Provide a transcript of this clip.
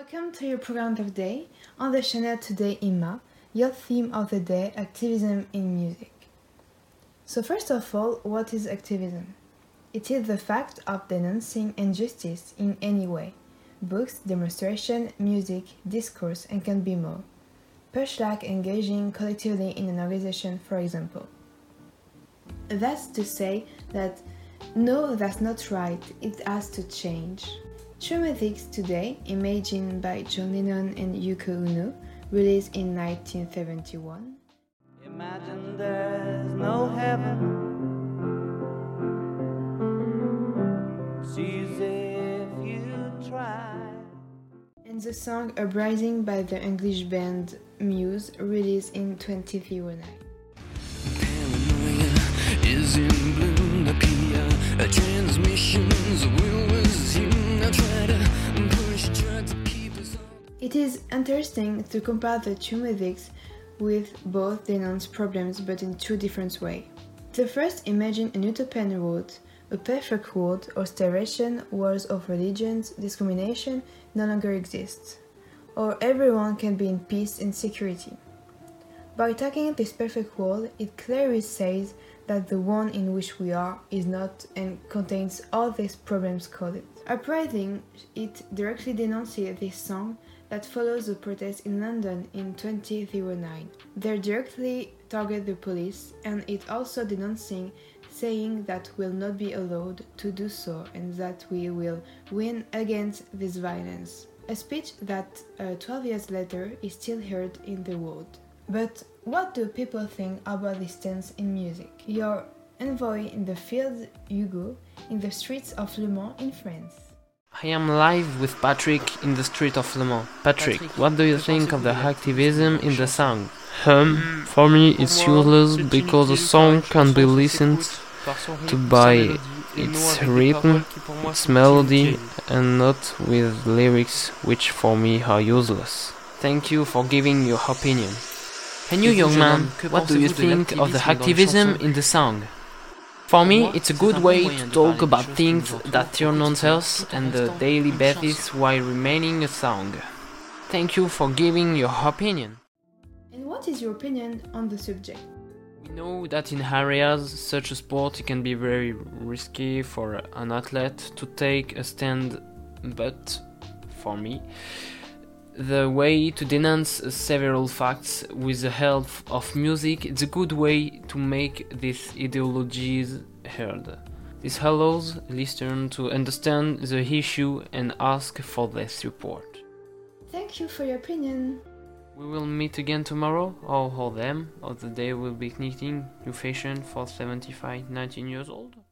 Welcome to your program of the day. On the channel today, Emma, your theme of the day, activism in music. So first of all, what is activism? It is the fact of denouncing injustice in any way. Books, demonstration, music, discourse, and can be more. Much like engaging collectively in an organization, for example. That's to say that no, that's not right, it has to change. True Music Today, Imagine by John Lennon and Yoko Ono, released in 1971. Imagine there's no heaven. It's easy if you try. And the song Uprising by the English band Muse, released in 2009. Paranoia is in bloom, the PR transmissions will resume. I try to push, try to keep us all. It is interesting to compare the two musics with both denounce problems but in two different ways. The first imagine an utopian world, a perfect world or starvation, wars of religions, discrimination no longer exists, or everyone can be in peace and security. By attacking this perfect world, it clearly says that the one in which we are is not and contains all these problems coded. Uprising, it directly denounces this song that follows the protest in London in 2009. They directly target the police, and it also denouncing, saying that will not be allowed to do so and that we will win against this violence. A speech that 12 years later is still heard in the world. But what do people think about this stance in music? Your envoy in the field, Hugo, in the streets of Le Mans in France. I am live with Patrick in the street of Le Mans. Patrick, what do you think of the activism in the song? For me it's useless because a song can be listened to by its rhythm, its melody, and not with lyrics, which for me are useless. Thank you for giving your opinion. And you, young man, what do you think of the activism in the song? For me, it's a good way to talk about things that turn on us and the daily basis while remaining a song. Thank you for giving your opinion. And what is your opinion on the subject? We know that in areas such as sport it can be very risky for an athlete to take a stand, but for me, the way to denounce several facts with the help of music is a good way to make these ideologies heard. This allows listeners to understand the issue and ask for their support. Thank you for your opinion. We will meet again tomorrow, or them, or the day we'll be knitting new fashion for 75-19 years old.